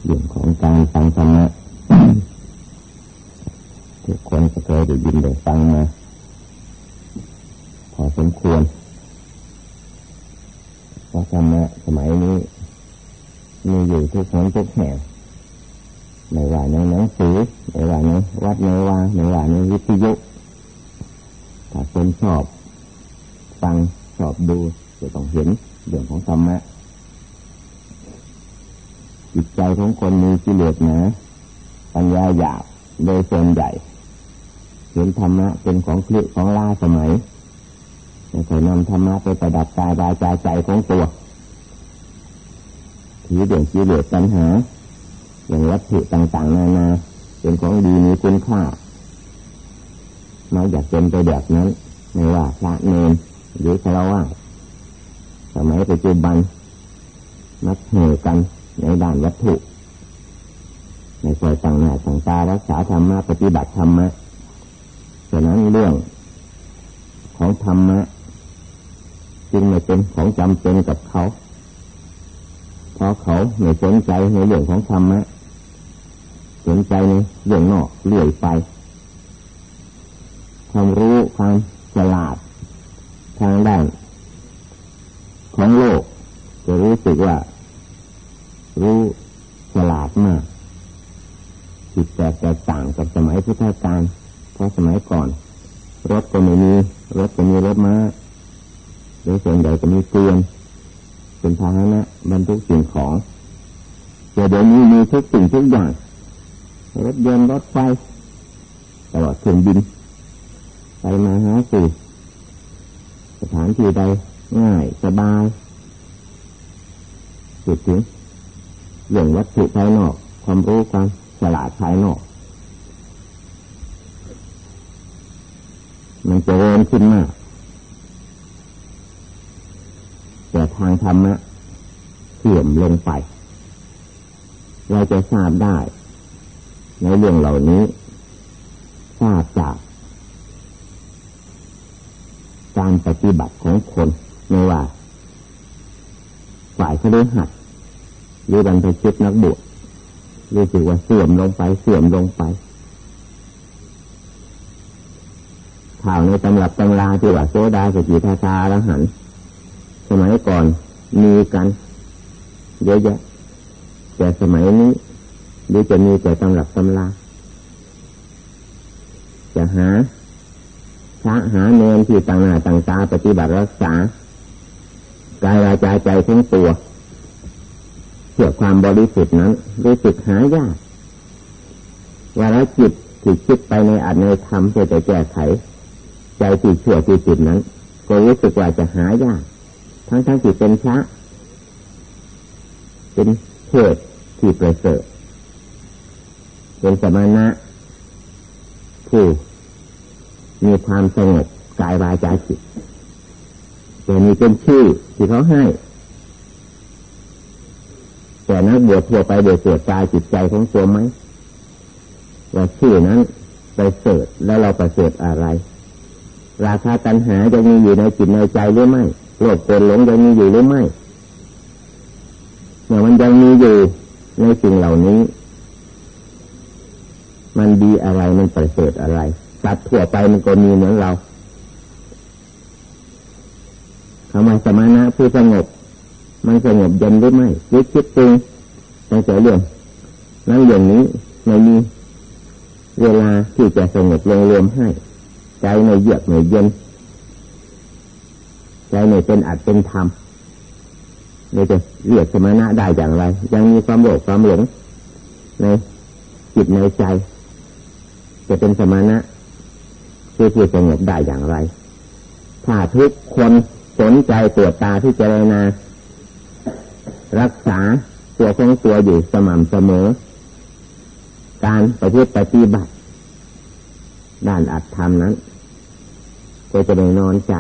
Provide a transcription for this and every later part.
เรื่องของการฟังธรรมะทุกคนก็เคยได้ยินได้ฟังมาพอสมควรเพราะธรรมะสมัยนี้มีอยู่ทุกคนทุกแห่งไม่ว่าในหนังสือไม่ว่าในวัดในวาไม่ว่าในวิทยุถ้าคนชอบฟังชอบดูจะต้องเห็นเรื่องของธรรมะจิตใจของคนมีกิเลสหนาปัญญาหยาบโดยส่วนใหญ่เห็นธรรมะเป็นของคลึของล้าสมัยไม่เคยนำธรรมะไปประดับกายวาจาใจของตัวถือเรื่องกิเลสปัญหาอย่างวัตถุต่างๆนานาเป็นของดีมีคุณค่าไม่อยากเป็นไปแบบนั้นไม่ว่าพระเนรหรือฆราวาสสมัยปัจจุบันมักเหนื่อยกันในด้านวัตถุในซอยต่างหน้าต่างตารักษาธรรมะปฏิบัติธรรมะฉะนั้นเรื่องของธรรมะจึงไม่เป็นของจำเป็นกับเขาเพราะเขาไม่สนใจในเรื่องของธรรมะสนใจในเรื่องนอกเลื่อยไปความรู้ความฉลาดทางด้านของโลกจะรู้สึกว่ารู้ฉลาดมากผิดแตกต่างกับสมัยพุทธกาลเพราะสมัยก่อนรถก็ไม่มีรถก็มีรถม้าโดยส่วนใหญ่ก็มีเกวียนเป็นพาหนะบรรทุกสิ่งของแต่เดี๋ยวนี้มีทุกสิ่งทุกอย่างรถยนต์รถไฟตลอดเครื่องบินไปมาหาสู่สถานที่ใดง่ายสบายสุดถึงเรื่องวัตถุภายนอกความรู้ความฉลาดภายนอกมันจะเริ่มขึ้นมากแต่ทางธรรมะเสื่อมลงไปเราจะทราบได้ในเรื่องเหล่านี้ทราบจากการปฏิบัติของคนไม่ว่าฝ่ายคฤหัสถ์หรือบรรพชิตนักบวชรู้สึกว่าเสื่อมลงไปข่าวในตำรับตำราที่ว่าโสดาสกิทาคาอรหันต์สมัยก่อนมีกันเยอะแยะแต่สมัยนี้หรือจะมีแต่ตำรับตำราจะหาพระหาเนรที่ต่างหน้าต่างตาปฏิบัติรักษากายวาจาใจทั้งตัวเพื่อความบริสุทธิ์นั้นรู้สึกหายากว่าแล้วจิตที่คิดไปในอัตในธรรมเพื่อจะแก้ไขใจที่ชั่วที่จิตนั้นก็รู้สึกว่าจะหายากทั้งที่เป็นพระเป็นเทพที่ประเสริฐเป็นสมณะผู้มีความสงบกายวาจาจิตแต่นี่เป็นชื่อที่เขาให้แต่นักบวชทั่วไปเดี๋ยวเสียกายจิตใจของตัวไหมว่าชื่อนั้นประเสริฐแล้วเราประเสริฐอะไรราคะตัณหาจะมีอยู่ในจิตในใจหรือไม่โลภโกรธหลงจะมีอยู่หรือไม่เมื่อมันยังมีอยู่ในสิ่งเหล่านี้มันดีอะไรมันประเสริฐอะไรสัตว์ทั่วไปมันก็มีเหมือนเราคำว่าสมณะผู้สงบมันสงบเย็นหรือไม่หรือคิดปรุงในใจเรื่องนั้นอย่างนี้ไม่มีเวลาที่จะสงบรวมให้ใจไม่เยือกไม่เย็นใจไม่เป็นอัตเป็นธรรมเราจะเรียกสมณะได้อย่างไรยังมีความโลภความหลงในจิตในใจจะเป็นสมณะคือผู้สงบได้อย่างไรถ้าทุกคนสนใจตรวจตาที่เจรณารักษาตัวของตัวอยู่สม่ำเสมอการปฏิบัติด้านอัตธรรมนั้นก็จะไม่นอนใจ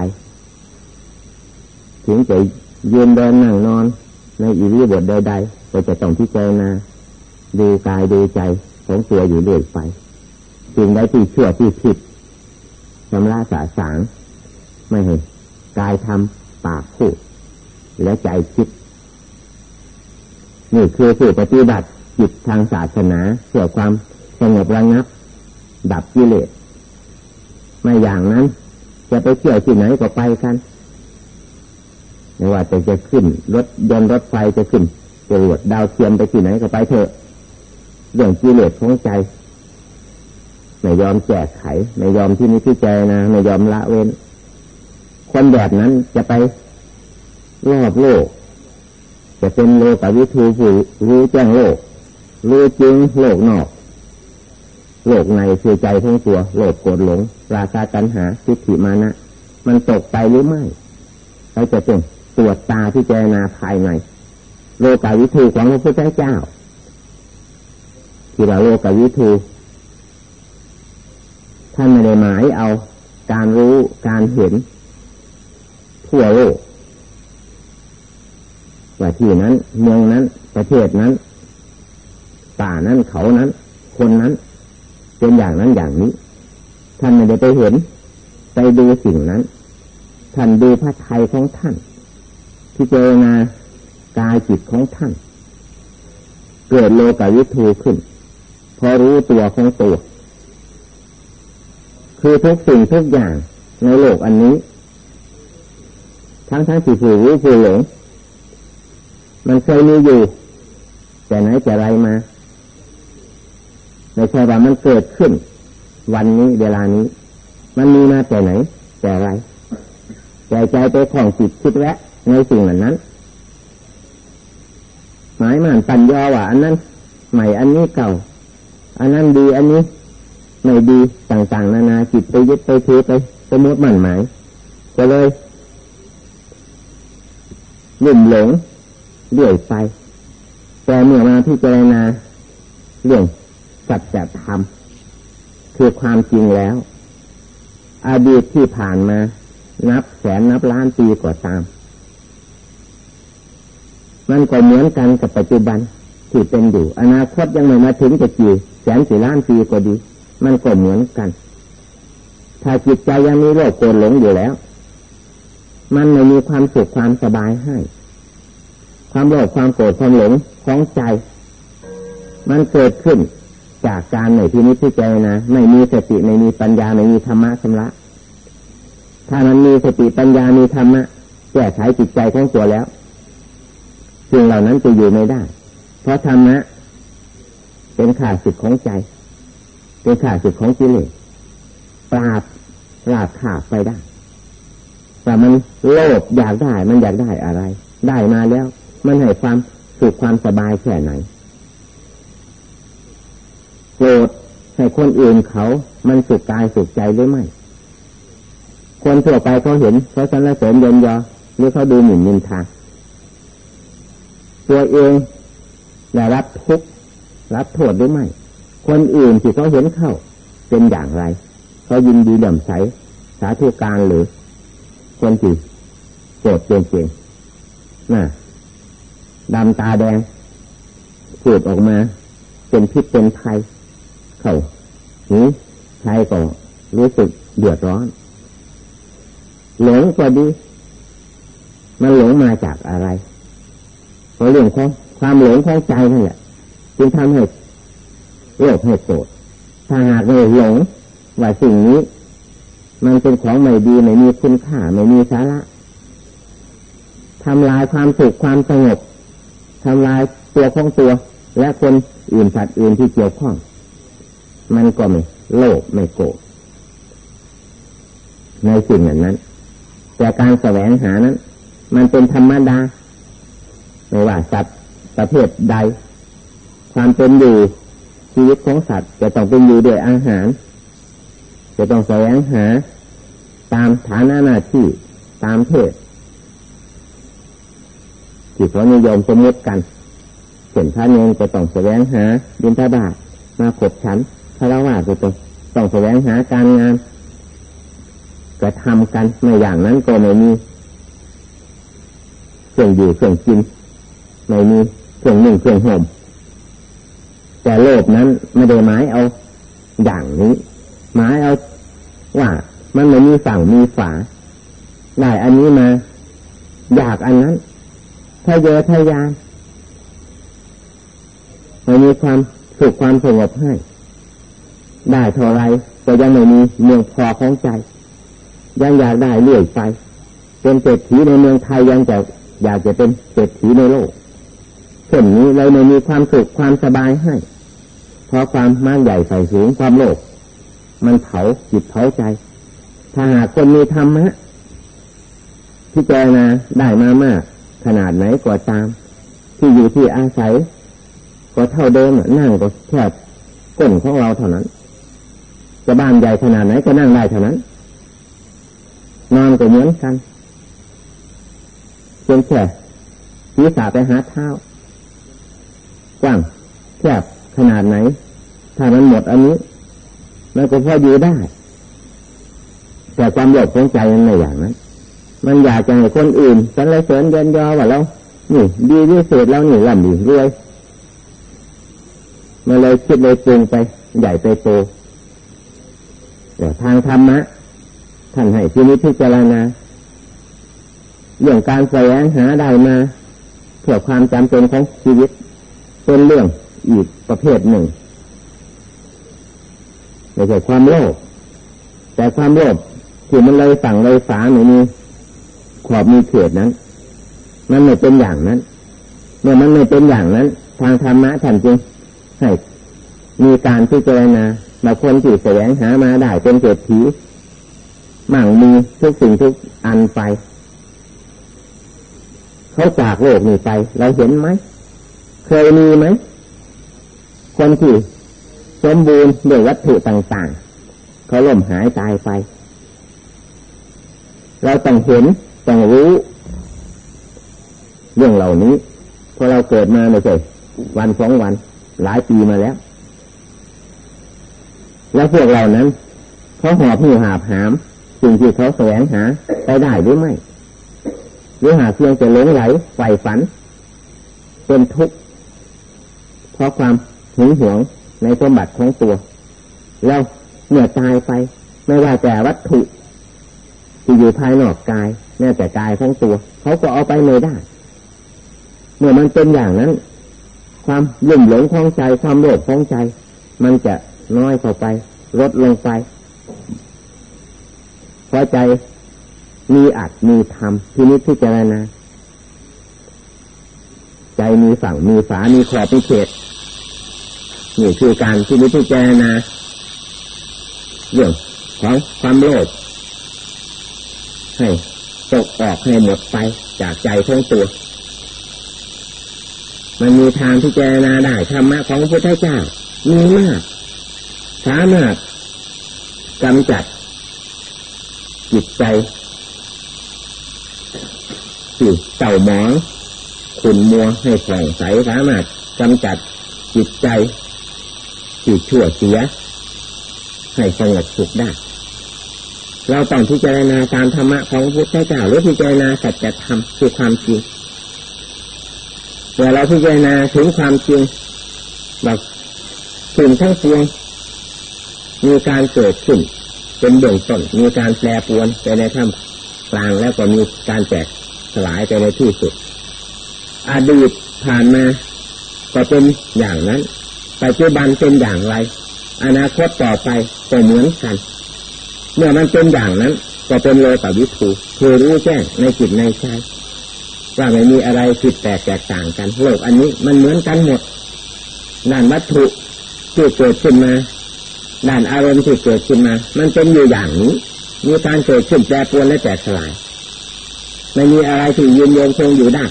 ถึงจะยืนเดินนั่งนอนในอิริยาบถใดๆก็จะต้องพิจารณาดูกายดูใจของตัวอยู่เรื่อยไปสิ่งใดที่ชั่วที่ผิดชำระสาสางไม่ให้กายทำปากพูดและใจคิดนี่คือผู้ปฏิบัติจิตทางศาสนาเพื่อความสงบระงับดับกิเลสไม่อย่างนั้นจะไปเที่ยวที่ไหนก็ไปกันไม่ว่าจะขึ้นรถยนต์รถไฟจะขึ้นจรวดดาวเทียมไปที่ไหนก็ไปเถอะเรื่องกิเลสของใจไม่ยอมแก้ไขไม่ยอมที่นี้ที่ใจนะไม่ยอมละเว้นคนแบบนั้นจะไปรอบโลกจะเป็นโลกวิทูผู้รู้แจ้งโลกรู้จริงโลกนอกโลกในคือใจทั้งตัวโลภโกรธหลงราคะตัณหาทิฏฐิมานะมันตกไปหรือไม่เราจะต้องตรวจตาพิจารณาภายในโลกวิทูของพระพุทธเจ้าที่เราโลกวิทูท่านไม่ได้หมายเอาการรู้การเห็นทั่วโลกว่าที่นั้นเมืองนั้นประเทศนั้นป่านั้นเขานั้นคนนั้นเป็นอย่างนั้นอย่างนี้ท่านไม่ได้ไปเห็นไปดูสิ่งนั้นท่านดูพระทัยของท่านพิจารณากายจิตของท่านเกิดโลกวิทูขึ้นพอรู้ตัวของตัวคือทุกสิ่งทุกอย่างในโลกอันนี้ทั้งที่ผู้รู้ผู้หลงมันเคยมีอยู่แต่ไหนแต่ไรมาไม่ใช่ว่ามันเกิดขึ้นวันนี้เวลานี้มันมีมาแต่ไหนแต่ไรใจไปของจิตคิดแวะในสิ่งเหล่านั้นหมายมั่นปัญญาว่าอันนั้นใหม่อันนี้เก่าอันนั้นดีอันนี้ไม่ดีต่างๆนานาจิตไปยึดไปถือไปสมมติมั่นหมายก็เลยลุ่มหลงเรื่อยไปแต่เมื่อมาพิจารณาเรื่องสัจธรรมคือความจริงแล้วอดีตที่ผ่านมานับแสนนับล้านปีก็ตามมันก็เหมือนกันกับปัจจุบันที่เป็นอยู่อนาคตยังไม่มาถึงจะกี่แสนกี่ล้านปีก็ดีมันก็เหมือนกันถ้าจิตใจยังมีโลภโกรธหลงอยู่แล้วมันไม่มีความสุขความสบายให้ความโลภความโกรธความหลงของใจมันเกิดขึ้นจากการไหนที่นี้ที่ใจนะไม่มีสติไม่มีปัญญาไม่มีธรรมะชำระถ้ามันมีสติปัญญามีธรรมะแก้ไขจิตใจของตัวแล้วสิ่งเหล่านั้นจะอยู่ไม่ได้เพราะธรรมะเป็นข้าศึกของใจเป็นข้าศึกของกิเลสปราบขาดไปได้แต่มันโลภอยากได้มันอยากได้อะไรได้มาแล้วมันให้ความสุขความสบายแค่ไหนโกรธให้คนอื่นเขามันสุขกายสุขใจหรือไม่คนทั่วไปเขาเห็นเขาสรรเสริญเยินยอหรือเขาดูหมิ่นนินทาตัวเองได้รับทุกข์รับโทษหรือไม่คนอื่นที่เขาเห็นเข้าเป็นอย่างไรเขายินดีเลื่อมใสสาธุการหรือคนที่โกรธเก่งๆน่ะดำตาแดงพูดออกมาเป็นพิษเป็นภัยเข้าหูใครก็รู้สึกเดือดร้อนหลงก็ดีมันหลงมาจากอะไรเพราะเรื่องของความหลงของใจนั่นแหละจึงทำให้โลภให้โกรธถ้าหากไม่หลงว่าสิ่งนี้มันเป็นของไม่ดีไม่มีคุณค่าไม่มีสาระทำลายความสุขความสงบทำลายตัวของตัวและคนอื่นสัตว์อื่นที่เกี่ยวข้องมันก็ไม่โลภไม่โกรธในสิ่งนั้นแต่การแสวงหานั้นมันเป็นธรรมดาไม่ว่าสัตว์ประเภทใดความเป็นอยู่ชีวิตของสัตว์จะต้องเป็นอยู่ด้วยอาหารจะต้องแสวงหาตามฐานะหน้าที่ตามเพศที่เขานิยมสมมติกันเช่นพระเนรจะต้องแสวงหาบิณฑบาตมาขบฉันฆราวาสก็ต้องแสวงหาการงานกระทำกันไม่อย่างนั้นก็ไม่มีเครื่องอยู่เครื่องกินไม่มีเครื่องนึ่งเครื่องห่มแต่โลกนั้นไม่ได้หมายเอาอย่างนี้หมายเอาว่ามันไม่มีฝั่งมีฝาได้อันนี้มาอยากอันนั้นทะเยอทะยานไม่มีความสุขความสงบให้ได้เท่าไรก็ยังไม่มีเมืองพอของใจยังอยากได้เรื่อยไปเป็นเศรษฐีในเมืองไทยยังจะอยากจะเป็นเศรษฐีในโลกเช่นนี้เลยไม่มีความสุขความสบายให้เพราะความมากใหญ่ใส่สูงความโลภมันเผาจิตเผาใจถ้าหากคนมีธรรมะพิจารณาได้มามากขนาดไหนก็ตามที่อยู่ที่อาศัยก็เท่าเดิมนั่งก็แค่ก้นของเราเท่านั้นจะบ้านใหญ่ขนาดไหนก็นั่งได้เท่านั้นนอนก็เหมือนกันเพียงแค่ศีรษะไปหาเท้ากว้างแคบขนาดไหนถ้ามันหมดอันนี้มันก็พออยู่ได้แต่ความโลภของใจมันไม่อย่างนั้นมันอยากจะให้คนอื่นสรรเสริญเยินยอว่าเรานี่ดีที่สุดเรานี่ร่ำรวยมันเลยคิดเลยปรุงไปใหญ่ไปโตแต่ทางธรรมะท่านให้ที่นี้พิจารณาเรื่องการแสวงหาได้มาเพื่อความจำเป็นของชีวิตเป็นเรื่องอีกประเภทหนึ่งไม่ใช่ความโลภแต่ความโลภที่มันเลยสั่งเลยฝาหรือมีขอบมีเขตนั้นมันไม่เป็นอย่างนั้นเมื่อมันไม่เป็นอย่างนั้นทางธรรมะท่านจึงให้มีการพิจารณาบางคนที่แสวงหามาได้เป็นเศรษฐีมั่งมีทุกสิ่งทุกอันไปเขาจากโลกนี้ไปเราเห็นไหมเคยมีไหมคนที่สมบูรณ์ด้วยวัตถุต่างๆเขาล่มหายตายไปเราต้องเห็นต้องรู้เรื่องเหล่านี้พอเราเกิดมาไม่ใช่วันสองวันหลายปีมาแล้วแล้วพวกเรานั้นเขาหอบหิ้วหาบหามสิ่งที่เขาแสวงหาไปได้หรือไม่หรือหาเพียงแต่หลงไหลใฝ่ฝันเป็นทุกข์เพราะความหึงหวงในสมบัติของตัวแล้วเมื่อตายไปไม่ว่าแต่วัตถุที่อยู่ภายนอกกายแม้แต่กายของตัวเขาก็เอาไปไม่ได้เมื่อมันเป็นอย่างนั้นความลุ่มหลงของใจความโลภของใจมันจะน้อยเข้าไปลดลงไปเพราะใจมีอัตมีธรรมพินิจพิจารณาใจมีฝั่งมีฝามีขอบมีเขตนี่คือการพินิจพิจารณาเรื่องของความโลภให้ตกออกให้หมดไปจากใจของตัวมันมีทางพิจารณาได้ธรรมะของพระพุทธเจ้ามีมากสามารถกำจัดจิตใจที่เศร้าหมองขุ่นมัวให้ผ่องใสสามารถกำจัดจิตใจที่ชั่วเสียให้สงบสุขได้เราต้องพิจารณาตามธรรมะของพระพุทธเจ้าหรือพิจารณาสัจธรรมคือความจริงเมื่อเราพิจารณาถึงความจริงแบบสิ่งทั้งปวงมีการเกิดขึ้นเป็นเบื้องต้นมีการแปรปรวนไปในท่ามกลางแล้วก็มีการแตกสลายไปในที่สุดอดีตผ่านมาก็เป็นอย่างนั้นปัจจุบันเป็นอย่างไรอนาคตต่อไปก็เหมือนกันเมื่อมันเป็นอย่างนั้นก็เป็นโลกวิถูคือรู้แจ้งในจิตในใจว่าไม่มีอะไรผิดแปลกแตกต่างกันโลกอันนี้มันเหมือนกันหมดด้านวัตถุที่เกิดขึ้นมาด้านอารมณ์ที่เกิดขึ้นมามันเป็นอยู่อย่างนี้มีการเกิดขึ้นแปรปรวนและแตกสลายไม่มีอะไรที่ยืนยงคงอยู่ได้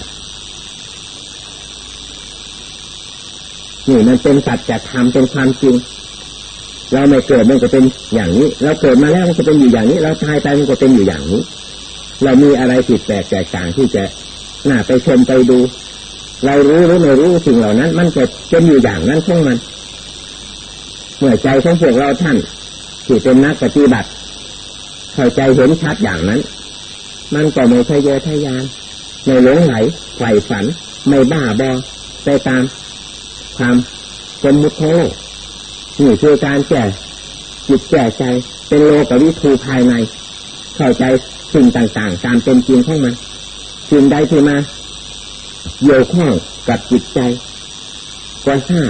นี่มันเป็นสัจธรรมเป็นความจริงเราไม่เกิดมันก็เป็นอย่างนี้เราเกิดมาแล้วมันก็เป็นอยู่อย่างนี้เราตายไปมันก็เป็นอยู่อย่างนี้เรามีอะไรผิดแปลกแตกต่างที่จะน่าไปชมไปดูเรารู้หรือไม่รู้สิ่งเหล่านั้นมันจะเป็นอยู่อย่างนั้นของมันเมื่อใจของพวกเราท่านที่เป็นนักปฏิบัติเข้าใจเห็นชัดอย่างนั้นมันก็ไม่ทะเยอทะยานไม่หลงไหลใฝ่ฝันไม่บ้าบอไปตามความสมมุติของโลกนี่คือการแก้จิตแก้ใจเป็นโลกวิถูภายในเข้าใจสิ่งต่างๆตามเป็นจริงของมันสิ่งใดที่มาเกี่ยวข้องกับจิตใจก็ทราบ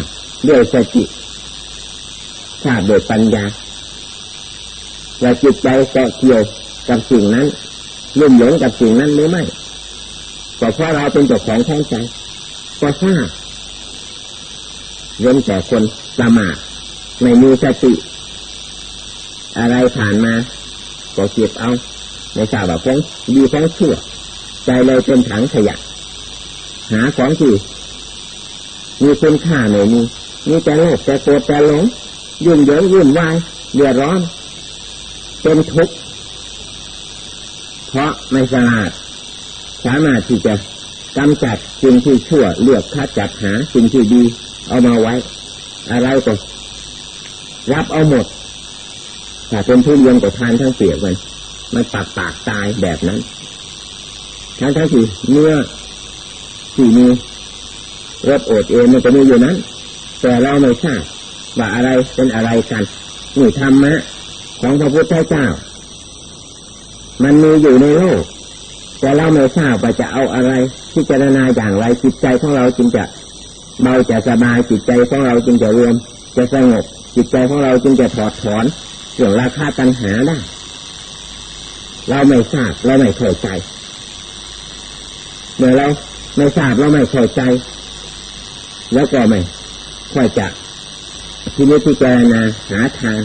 ด้วยสติทราบด้วยปัญญาว่าจิตใจเกาะเกี่ยวกับสิ่งนั้นลุ่มหลงกับสิ่งนั้นหรือไม่ก็เพราะเราเป็นเจ้าของท้องใจก็ทราบเว้นแต่คนประมาทไม่มีสติอะไรผ่านมาก็เก็บเอาไม่ทราบว่าของดีของชั่วใจเลยเป็นถังขยะหาของที่มีคุณค่าหน่อยมีแต่โลภแต่โกรธแต่หลงยุ่งเหยิงวุ่นวายเดือดร้อนเป็นทุกข์เพราะไม่สามารถที่จะกำจัดสิ่งที่ชั่วเลือกคัดจัดหาสิ่งที่ดีเอามาไว้อะไรก็รับเอาหมดถ้าเป็นทุเรียนก็ทานทั้งเปลือกมันปากตายแบบนั้นทั้งที่เนื้อที่มีรสโอดเอ็นมันก็มีอยู่นั้นแต่เราไม่ทราบว่าอะไรเป็นอะไรกันนี่ธรรมะของพระพุทธเจ้ามันมีอยู่ในโลกแต่เราไม่ทราบว่าจะเอาอะไรพิจารณาอย่างไรจิตใจของเราจึงจะเบาจะสบายจิตใจของเราจึงจะรวมจะสงบจิตใจของเราจึงจะถอดถอนเรื่องราคะตัณหาได้เราไม่ทราบเราไม่เข้าใจเมื่อเราไม่ทราบเราไม่เข้าใจแล้วก็ไม่ค่อยจะที่นี้พิจารณาหาทาง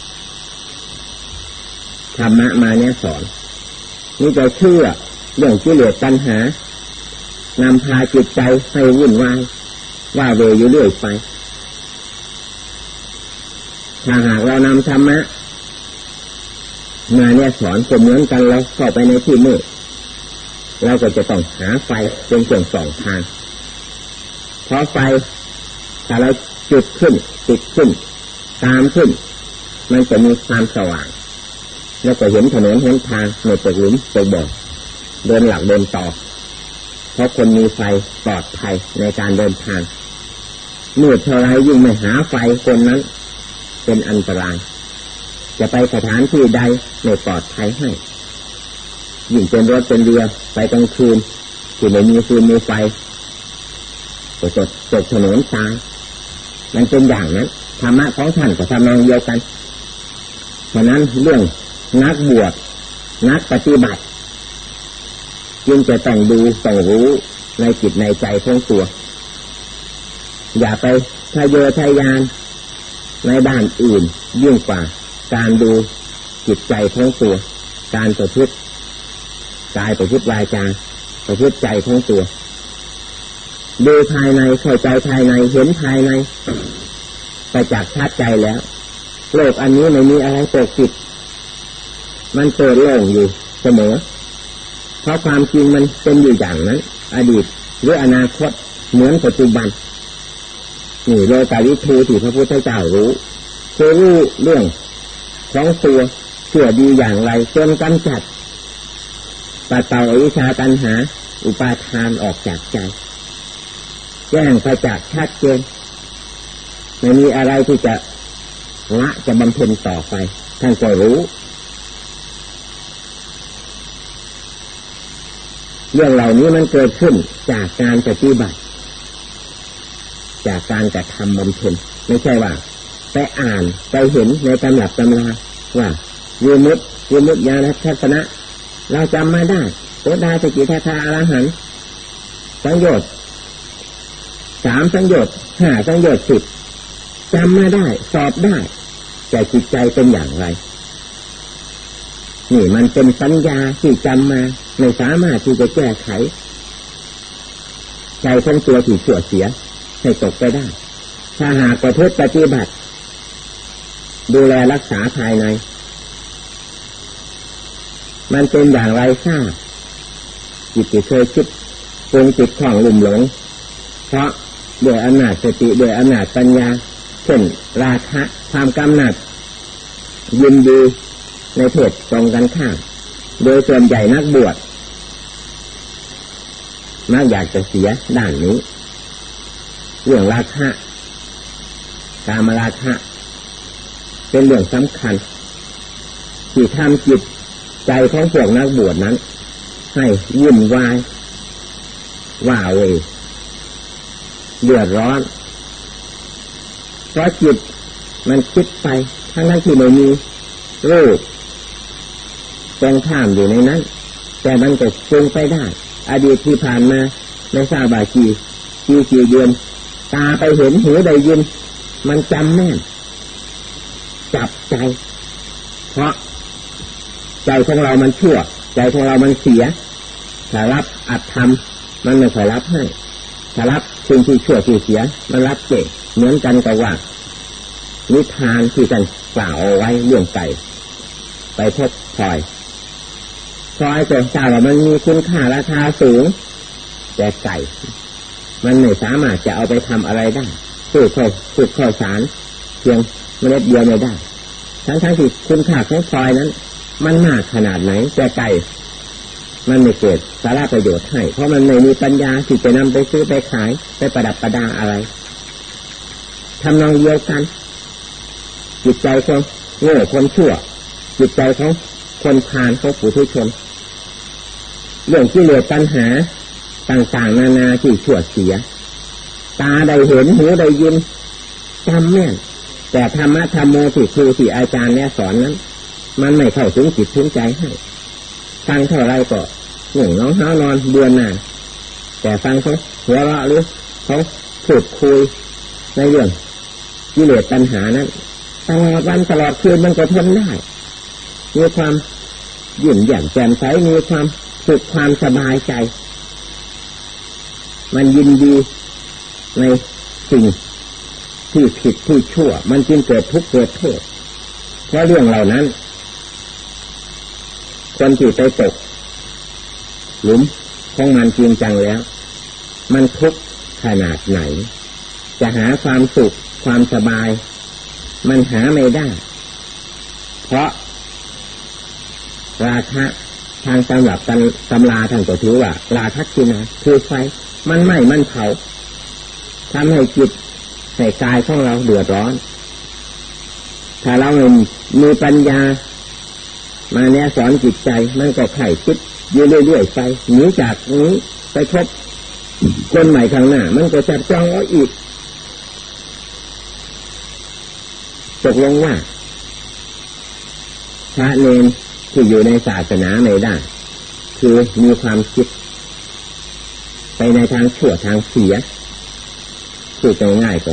ธรรมะมาเนี่ยสอนนี่จะเชื่อเรื่องกิเลสตัณหานำพาจิตใจให้วุ่นวายว่าเวอยู่เรื่อยไปถ้าหากเรานำธรรมะมาเนี่ยสอนก็เหมือนกันเราเข้าไปในที่มืดเราก็จะต้องหาไฟเป็นเครื่องส่องทางเพราะไฟถ้าเราจุดขึ้นติดขึ้นตามขึ้นมันจะมีความสว่างแล้วก็เห็นถนนเห็นทางไม่ตกหลุมตกบ่อเดินหลักเดินต่อเพราะคนมีไฟปลอดภัยในการเดินทางมืดเท่าไรยิ่งไม่หาไฟคนนั้นเป็นอันตรายจะไปสถานที่ใดไม่ปลอดภัยให้ยิ่งเป็นรถเป็นเรือไปกลางคืนที่ไม่มีฟืนมีไฟก็จะตกถนนตายมันเป็นอย่างนั้นธรรมะของท่านก็ทำนองเดียวกันฉะนั้นเรื่องนักบวชนักปฏิบัติจึงจะต้องดูต้องรู้ในจิตในใจของตัวอย่าไปทะเยอทะยานในด้านอื่นยิ่งกว่าการดูจิตใจของตัวการประพฤติกายประพฤติวาจาประพฤติใจของตัวดูภายในเข้าใจภายในเห็นภายในไปจากชัดใจแล้วโลกอันนี้ไม่มีอะไรปกปิดมันเปิดโล่งอยู่เสมอเพราะความจริงมันเป็นอยู่อย่างนั้นอดีตหรืออนาคตเหมือนปัจจุบันนี่โลกาวิทูที่พระพุทธเจ้ารู้คือรู้เรื่องของตัวเชื่อดีอย่างไรจนกำจัดปัดเป่าอวิชชาตัณหาอุปาทานออกจากใจแจ้งประจักษ์ชัดเจนไม่มีอะไรที่จะละจะบำเพ็ญต่อไปท่านก็รู้เรื่องเหล่านี้มันเกิดขึ้นจากการปฏิบัติจากการกระทำบำเพ็ญไม่ใช่ว่าไปอ่านไปเห็นในตำรับตำราว่าวิมุตติญาณทัศนะเราจำมาได้โสดาสกิทาคาอรหันต์สังโยชน์3สังโยชน์5สังโยชน์10จำมาได้สอบได้แต่จิตใจเป็นอย่างไรนี่มันเป็นสัญญาที่จำมาไม่สามารถที่จะแก้ไขใจของตัวที่ชั่วเสียให้ตกไปได้ถ้าหากประพฤติปฏิบัติดูแลรักษาภายในมันเป็นอย่างไรทราบจิตที่เคยคิดปรุงจิตของลุ่มหลงเพราะด้วยอำนาจสติด้วยอำนาจปัญญาเช่นราคะความกำหนัดยินดีในเพศตรงกันข้ามโดยส่วนใหญ่นักบวชมักอยากจะเสียด้านนี้เรื่องราคะกามราคะเป็นเรื่องสำคัญที่ทำจิตใจของพวกนักบวชนั้นให้วุ่นวายว้าเหวเดือดร้อนเพราะจิตมันคิดไปทั้งที่ไม่มีรูปตรงข้ามอยู่ในนั้นแต่มันก็ปรุงไปได้อดีตที่ผ่านมาไม่ทราบว่ากี่เดือนตาไปเห็นหูได้ยินมันจำแม่นจับใจเพราะใจของเรามันชั่วใจของเรามันเสียถ้ารับอัตธรรมมันไม่ค่อยรับให้ถ้ารับสิ่งที่ชั่วที่เสียมันรับเก่งเหมือนกันกับว่านิทานที่ท่านกล่าวเอาไว้เรื่องไก่ไปพบพลอยแต่ทราบว่ามันมีคุณค่าราคาสูงแต่ไก่มันไม่สามารถจะเอาไปทำอะไรได้สูตรข้าวสารเพียงเมล็ดเดียวไม่ได้ทั้งที่คุณค่าของพลอยนั้นมันมากขนาดไหนแต่ไก่มันไม่เกิดสาระประโยชน์ให้เพราะมันไม่มีปัญญาที่จะนำไปซื้อไปขายไปประดับประดาอะไรทำนองเดียวกันจิตใจของโง่คนชั่วจิตใจของคนพาลของปุถุชนเรื่องกิเลสตัณหาต่างๆนานาที่ชั่วเสียตาได้เห็นหูได้ยินจำแม่นแต่ธรรมะธรรมโมที่ครูที่อาจารย์แนะสอนนั้นมันไม่เข้าถึงจิตถึงใจให้ฟังเท่าไรก็หนุ่งน้องห้านอนเบื่อหน่ายแต่ฟังเขาหัวเราะหรือเขาพูดคุยในเรื่องกิเลสตัณหานั้นตลอดวันตลอดคืนมันก็ทนได้มีความยิ้มแย้มแจ่มใสมีความสุขความสบายใจมันยินดีในสิ่งที่ผิดที่ชั่วมันจึงเกิดทุกข์เกิดโทษเพราะเรื่องเหล่านั้นคนที่ไปตกหลุมของมันจริงจังแล้วมันทุกข์ขนาดไหนจะหาความสุขความสบายมันหาไม่ได้เพราะราคะทางสำหรับตำราท่านก็ถือว่าราคะกินาคือไฟมันไหม้มันเผาทำให้จิตให้กายของเราเดือดร้อนถ้าเราไม่มีปัญญามาแนะสอนจิตใจมันก็ไข่คิดอยู่เรื่อยๆไปหนีจากนี้ไปพบคนใหม่ข้างหน้ามันก็จับจ้องเอาอีกตกลงว่าพระเนรที่อยู่ในศาสนาไม่ได้คือมีความคิดไปในทางชั่วทางเสียพูดง่ายๆก็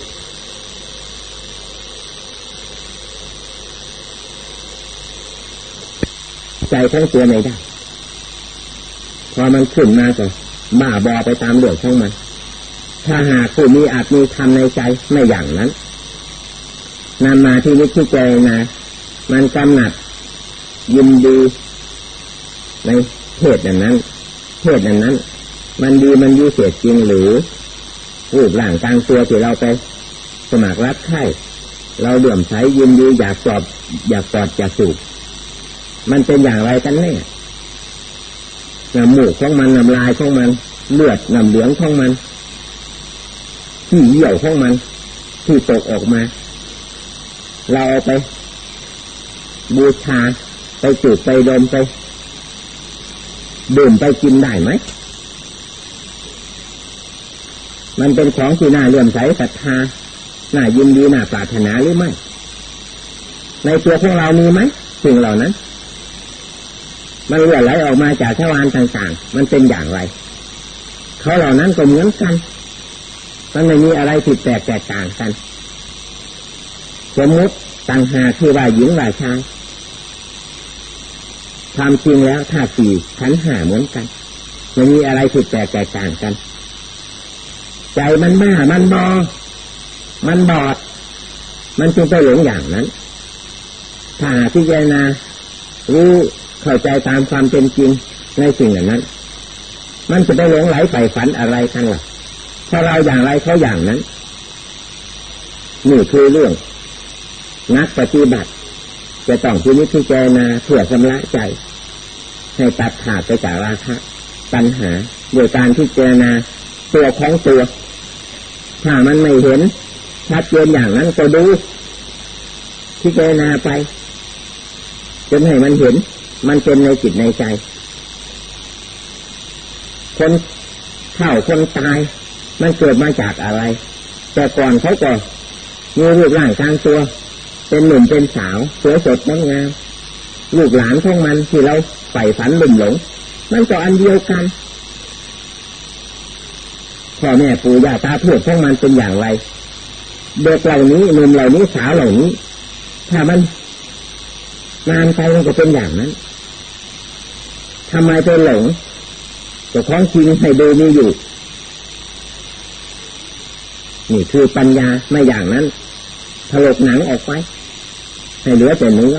ใจทั้งตัวไม่ได้พอมันขึ้นมาก็บ้าบอไปตามเรื่องของมันถ้าหากผู้มีอาจมีธรรมในใจไม่อย่างนั้นนำมาที่นิพพิจารณามันกำหนัดยินดีในเพศนั้นมันดีมันวิเศษจริงหรือรูปร่างกลางตัวที่เราไปสมัครรับใช้เราเลื่อมใสยินดีอยากกอดอยากสูบมันเป็นอย่างไรกันแน่น้ำมูกของมันน้ำลายของมันเลือดน้ำเหลืองของมันที่เยี่ยวของมันที่ตกออกมาเราเอาไปบูชาไปจุดไปดมไปดื่มไปกินได้ไหมมันเป็นของที่น่าเลื่อมใสศรัทธาน่ายินดีน่าปรารถนาหรือไม่ในตัวของเรามีไหมสิ่งเหล่านั้นมันเลื่อนไหลออกมาจากทวารต่างๆมันเป็นอย่างไรเขาเหล่านั้นก็เหมือนกันมันไม่มีอะไรผิดแปลกแตกต่างกันสมมติต่างหากที่ว่าหญิงว่าชายความจริงแล้วธาตุสี่ขันธ์ห้าเหมือนกันไม่มีอะไรผิดแปลกแตกต่างกันใจมันบ้ามันบอมันบอดมันจึงไปหลงอย่างนั้นถ้าพิจารณารู้เข้าใจตามความเป็นจริงในสิ่งเหล่านั้นมันจะไปหลงไหลใฝ่ฝันอะไรกันล่ะเพราะเราอย่างไรเขาอย่างนั้นนี่คือเรื่องนักปฏิบัติจะต้องพินิจพิจารณาเพื่อชำระใจให้ตัดขาดไปจากราคะตัณหาโดยการพิจารณาตัวของตัวถ้ามันไม่เห็นชัดเจนอย่างนั้นก็ดูพิจารณาไปจนให้มันเห็นมันเป็นในจิตในใจคนเข้าคนตายมันเกิดมาจากอะไรแต่ก่อนเขาก็มีรูปร่างกลางตัวเป็นหนุ่มเป็นสาวสวยสดงดงามลูกหลานของมันที่เราใฝ่ฝันลุ่มหลงมันก็อันเดียวกันพ่อแม่ปู่ย่าตาทวดของมันเป็นอย่างไรเด็กเหล่านี้หนุ่มเหล่านี้สาวเหล่านี้ถ้ามันนานไปมันก็เป็นอย่างนั้นทำไมไปหลงแต่ของจริงให้ดูมีอยู่นี่คือปัญญาไม่อย่างนั้นถลกหนังออกไปให้เหลือแต่เนื้อ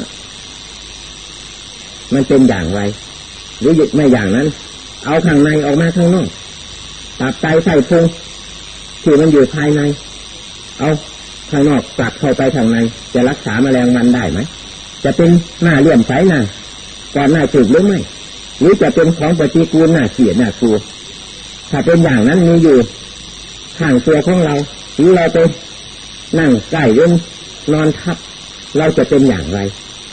มันเป็นอย่างไรหรือไม่อย่างนั้นเอาข้างในออกมาข้างนอกตับไตไส้พุงที่มันอยู่ภายในเอาข้างนอกกลับเข้าไปข้างในจะรักษาแมลงวันได้ไหมจะเป็นหน้าเลี่ยมใสหน้าก่อนหน้าถูกหรือไม่หรือจะเป็นของปฏิกูลหน้าเสียหน้ากลัวถ้าเป็นอย่างนั้นมีอยู่ข้างตัวของเราหรือเราไปนั่งใกล้ยืนนอนทับเราจะเป็นอย่างไร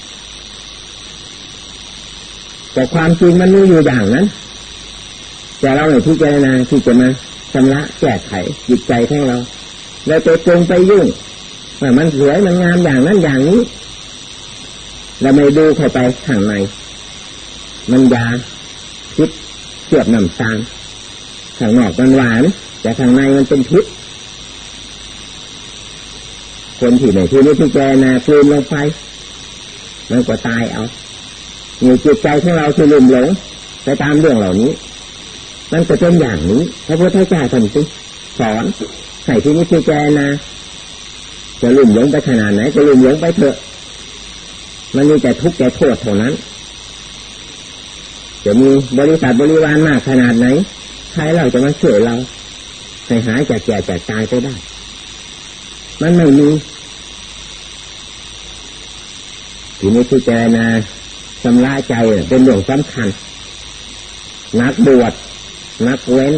แต่ความจริงมันมีอยู่อย่างนั้นแต่เราไม่พิจารณาที่จะมาชำระแก้ไขจิตใจของเราไปจงไปยุ่งว่ามันสวยมันงามอย่างนั้นอย่างนี้เราไม่ดูเข้าไปข้างในมันยาพิษเชื่อมน้ำตาลข้างนอกมันหวานแต่ข้างในมันเป็นพิษคนที่ไหนที่นี้ที่แกน่ะกลืนลงไปมันก็ตายเอามีจิตใจของเราที่ลุ่มหลงไปตามเรื่องเหล่านี้มันจะเป็นอย่างนี้พระพุทธเจ้าท่านสอนให้ที่นี้ที่แกน่ะจะลุ่มหลงไปขนาดไหนจะลุ่มหลงไปเถอะมันมีแต่ทุกข์แต่โทษเท่านั้นจะมีบริษัทบริวารมากขนาดไหนใครเราจะมาช่วยเราให้หายจากแก่จากตายไปได้มันไม่มีทีนี้ที่เจนะชำระใจเป็นเรื่องสำคัญนักบวชนักเว้น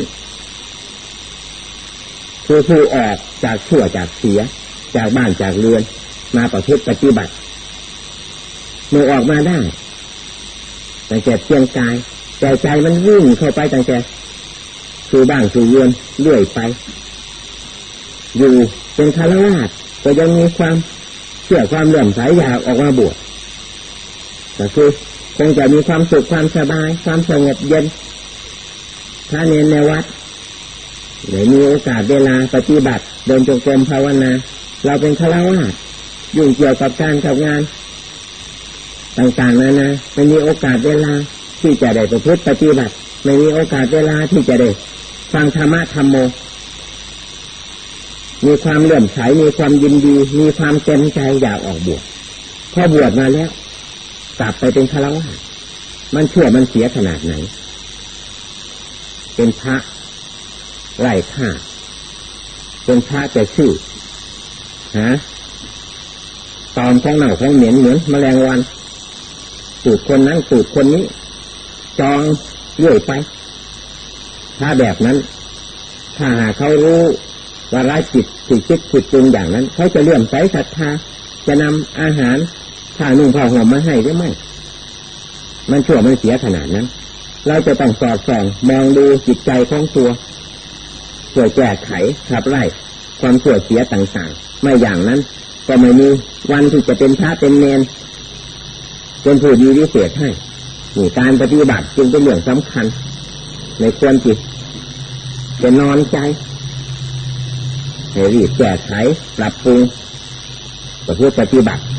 คือผู้ออกจากชั่วจากเสียจากบ้านจากเรือนมาประพฤติปฏิบัติเมื่อออกมาได้ตั้งแต่เพียงกายแต่ใจมันวิ่งเข้าไปตั้งแต่สู่บ้านสู่เรือนเรื่อยไปอยู่เป็นฆราวาสก็ยังมีความเชื่อความเลื่อมใสอยากออกมาบวชก็คือคงจะมีความสุขความสบายความสงบเย็นถ้าเน้นในวัดไม่มีโอกาสเวลาปฏิบัติเดินจงกรมภาวนาเราเป็นฆราวาสยุ่งเกี่ยวกับการกับงานต่างๆนานาไม่มีโอกาสเวลาที่จะได้ประพฤติปฏิบัติไม่มีโอกาสเวลาที่จะได้ฟังธรรมะธรรมโมมีความเลื่อมใสมีความยินดีมีความเต็มใจอยากออกบวชพอบวชมาแล้วกลับไปเป็นฆราวาสมันชั่วมันเสียขนาดไหนเป็นพระไร้ค่าเป็นพระแต่ชื่อตอมของเน่าของเหม็นเหมือนแมลงวันสูดคนนั้นสูดคนนี้จองเรื่อยไปถ้าแบบนั้นถ้าหากเขารู้ว่าร้ายจิตที่คิดผิดปรุงอย่างนั้นเขาจะเลื่อมใสศรัทธาจะนำอาหารผ้านุ่งผ้าห่มมาให้หรือไม่มันชั่วมันเสียขนาดนั้นเราจะต้องสอดส่องมองดูจิตใจของตัวเพื่อแก้ไขขับไล่ความชั่วเสียต่างๆไม่อย่างนั้นก็ไม่มีวันที่จะเป็นพระเป็นเณรเป็นผู้ดีวิเศษให้การปฏิบัติจึงเป็นเรื่องสำคัญในควรจิตจะนอนใจให้รีบแก้ไขปรับปรุงเพื่อปฏิบัติ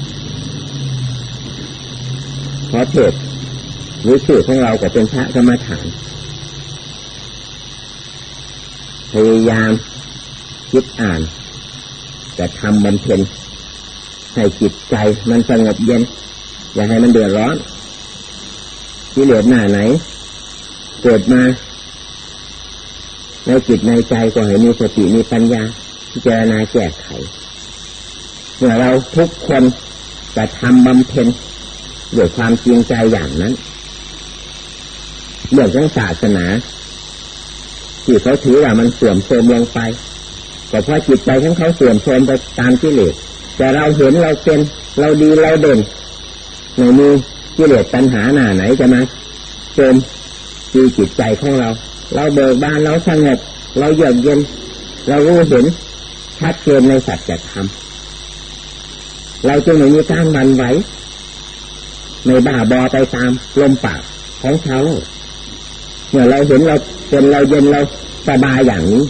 เพราะเพศหรือชื่อของเราก็เป็นพระกรรมฐานพยายามคิดอ่านแต่ทำบำเพ็ญให้จิตใจมันสงบเย็นอย่าให้มันเดือดร้อนกิเลสหน้าไหนเกิดมาในจิตในใจก็ให้มีสติมีปัญญาพิจารณาแก้ไขเมื่อเราทุกคนจะทำบำเพ็ญด้วยความจริงใจอย่างนั้นเรื่องของศาสนาที่เขาถือว่ามันเสื่อมโทรมลงไปก็เพราะจิตใจของเขาเสื่อมโทรมไปตามกิเลสแต่เราเห็นเราเป็นเราดีเราเด่นไม่มีกิเลสตัณหาหน้าไหนจะมาโจมตีจิตใจของเราเบิกบานเราสงบเราเยือกเย็นเรารู้เห็นชัดเจนในสัจธรรมเราจึงไม่มีการหวั่นไหวไม่บ้าบอไปตามลมปากของชาวโลกเมื่อเราเห็นเราเป็นเราเย็นเราสบายอย่างนี้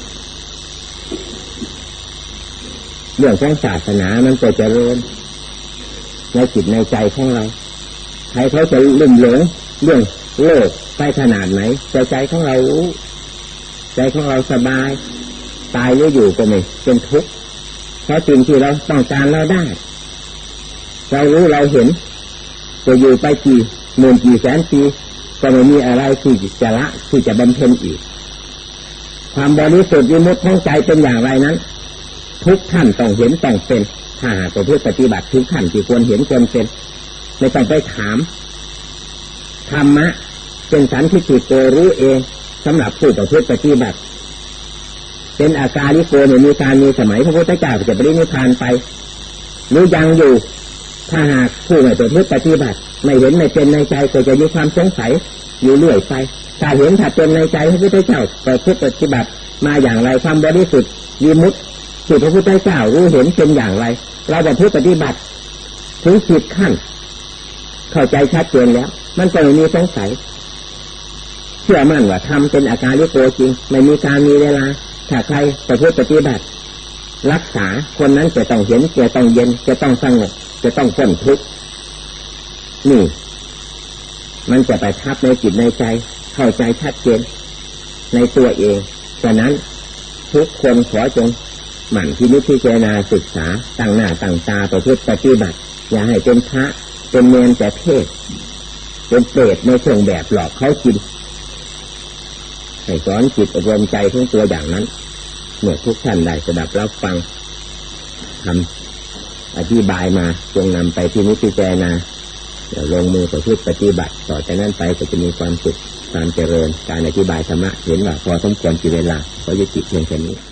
เรื่องของศาสนามันก็เจริญในจิตในใจของเราใครเขาจะลุ่มหลงเรื่องโลกไปขนาดไหนใจของเรารู้ใจของเราสบายตายหรืออยู่ก็ไม่เป็นทุกข์เพราะสิ่งที่เราต้องการเราได้เรารู้เราเห็นจะอยู่ไปกี่หมื่นกี่แสนปีก็ไม่มีอะไรที่จะละที่จะบำเพ็ญอีกความบริสุทธิ์วิมุตติของใจเป็นอย่างไรนั้นทุกท่านต้องเห็นต้องเป็นถ้าหากประพฤติปฏิบัติทุกท่านที่ควรเห็นควรเป็นไม่ต้องไปถามธรรมะเป็นสันทิฏฐิโกรู้เองสำหรับผู้ประพฤติปฏิบัติเป็นอาการลิโกเนี่ยมีการมีสมัยพระพุทธเจ้าจะปรินิพพานไปหรือยังอยู่ถ้าหากผู้ไม่ประพฤติปฏิบัติไม่เห็นไม่เป็นในใจก็จะมีความสงสัยอยู่เรื่อยไปถ้าเห็นถ้าเป็นในใจพระพุทธเจ้าประพฤติปฏิบัติมาอย่างไรความบริสุทธิ์วิมุตติที่พระพุทธเจ้ารู้เห็นเป็นอย่างไรเราประพฤติปฏิบัติถึงจิตขั้นเข้าใจชัดเจนแล้วมันก็ไม่มีสงสัยเชื่อมั่นว่าทำเป็นอาการลิโกจริงไม่มีการมีเวลาถ้าใครประพฤติปฏิบัติรักษาคนนั้นจะต้องเห็นจะต้องเย็นจะต้องสงบจะต้องพ้นทุกข์นี่มันจะไปทับในจิตในใจเข้าใจชัดเจนในตัวเองฉะนั้นทุกคนขอจงหมั่นพินิจพิจารณาศึกษาตั้งหน้าตั้งตาประพฤติปฏิบัติอย่าให้เป็นพระเป็นเนรแต่เทศเป็นเปรตในเชิงแบบหลอกเขากินให้สอนจิตอบรมใจทั้งตัวอย่างนั้นเมื่อทุกท่านได้สดับรับฟังทำอธิบายมาจงนำไปพินิจพิจารณาเดี๋ยวลงมือประพฤติปฏิบัติต่อจากนั้นไปก็จะมีความสุขความเจริญการอธิบายธรรมะเห็นว่าพอสมควรกี่เวลาก็ยุติเพียงแค่นี้